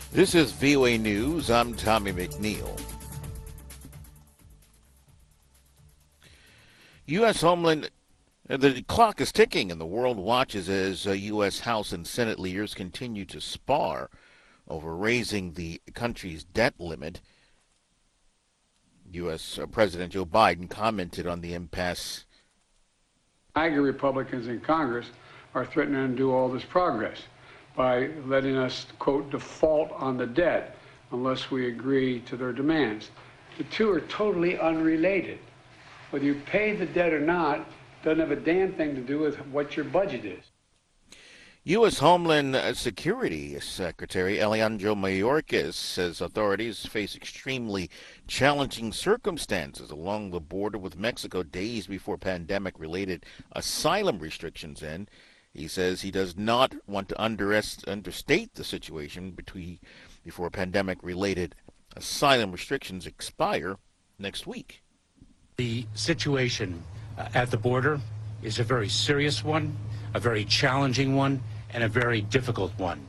This is VOA News. I'm Tommy McNeil. U.S. Homeland. The clock is ticking and the world watches as U.S. House and Senate leaders continue to spar over raising the country's debt limit. U.S. President Joe Biden commented on the impasse. MAGA Republicans in Congress are threatening to undo all this progress by letting us, quote, default on the debt unless we agree to their demands. The two are totally unrelated. Whether you pay the debt or not doesn't have a damn thing to do with what your budget is. U.S. Homeland Security Secretary Alejandro Mayorkas says authorities face extremely challenging circumstances along the border with Mexico days before pandemic-related asylum restrictions end. He says he does not want to understate the situation before pandemic-related asylum restrictions expire next week. The situation at the border is a very serious one, a very challenging one, and a very difficult one.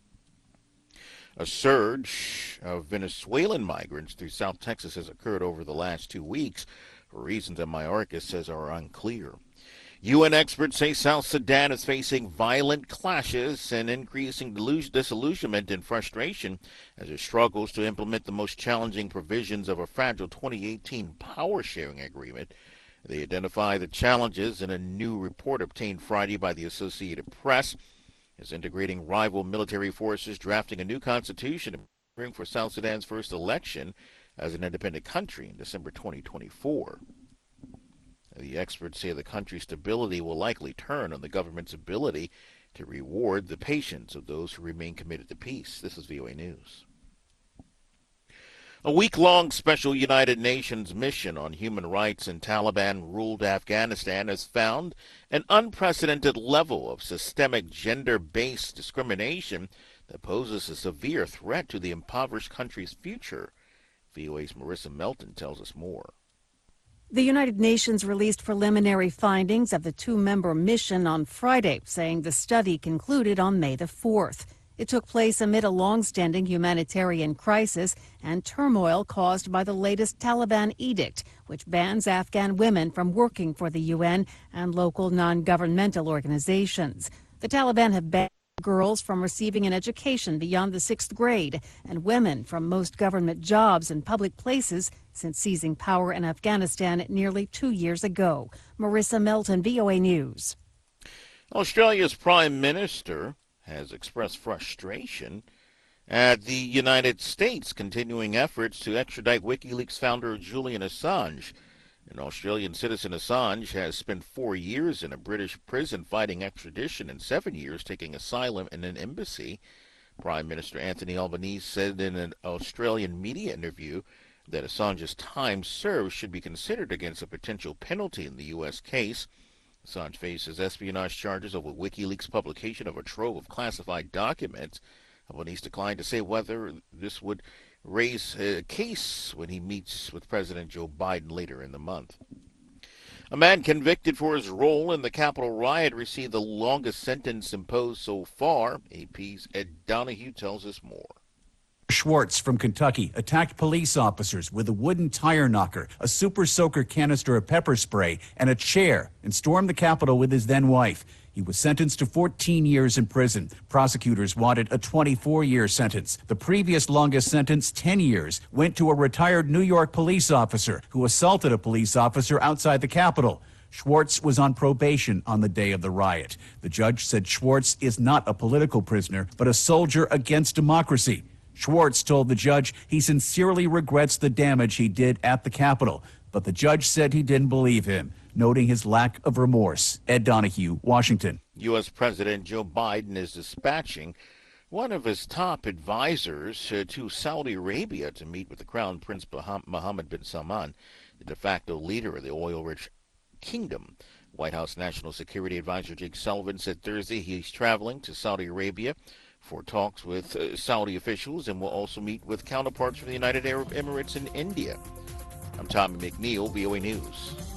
A surge of Venezuelan migrants through South Texas has occurred over the last 2 weeks for reasons that Mayorkas says are unclear. UN experts say South Sudan is facing violent clashes and increasing disillusionment and frustration as it struggles to implement the most challenging provisions of a fragile 2018 power-sharing agreement. They identify the challenges in a new report obtained Friday by the Associated Press as integrating rival military forces, drafting a new constitution, and preparing for South Sudan's first election as an independent country in December 2024. The experts say the country's stability will likely turn on the government's ability to reward the patience of those who remain committed to peace. This is VOA News. A week-long special United Nations mission on human rights in Taliban-ruled Afghanistan has found an unprecedented level of systemic gender-based discrimination that poses a severe threat to the impoverished country's future. VOA's Marissa Melton tells us more. The United Nations released preliminary findings of the two-member mission on Friday, saying the study concluded on May the 4th. It took place amid a long-standing humanitarian crisis and turmoil caused by the latest Taliban edict, which bans Afghan women from working for the UN and local non-governmental organizations. The Taliban have banned girls from receiving an education beyond the 6th grade and women from most government jobs and public places since seizing power in Afghanistan nearly 2 years ago. Marissa Melton, VOA News. Australia's Prime Minister has expressed frustration at the United States' continuing efforts to extradite WikiLeaks founder Julian Assange. An Australian citizen, Assange has spent 4 years in a British prison fighting extradition and 7 years taking asylum in an embassy. Prime Minister Anthony Albanese said in an Australian media interview that Assange's time served should be considered against a potential penalty in the U.S. case. Assange faces espionage charges over WikiLeaks' publication of a trove of classified documents. Albanese declined to say whether this would raise a case when he meets with President Joe Biden later in the month. A man convicted for his role in the Capitol riot received the longest sentence imposed so far. AP's Ed Donahue tells us more. Schwartz from Kentucky attacked police officers with a wooden tire knocker, a super soaker canister of pepper spray, and a chair, and stormed the Capitol with his then-wife. He was sentenced to 14 years in prison. Prosecutors wanted a 24-year sentence. The previous longest sentence, 10 years, went to a retired New York police officer who assaulted a police officer outside the Capitol. Schwartz was on probation on the day of the riot. The judge said Schwartz is not a political prisoner, but a soldier against democracy. Schwartz told the judge he sincerely regrets the damage he did at the Capitol, but the judge said he didn't believe him, noting his lack of remorse. Ed Donahue, Washington. U.S. President Joe Biden is dispatching one of his top advisors to Saudi Arabia to meet with the Crown Prince Mohammed bin Salman, the de facto leader of the oil-rich kingdom. White House National Security Advisor Jake Sullivan said Thursday he's traveling to Saudi Arabia for talks with Saudi officials and will also meet with counterparts from the United Arab Emirates and India. I'm Tommy McNeil, VOA News.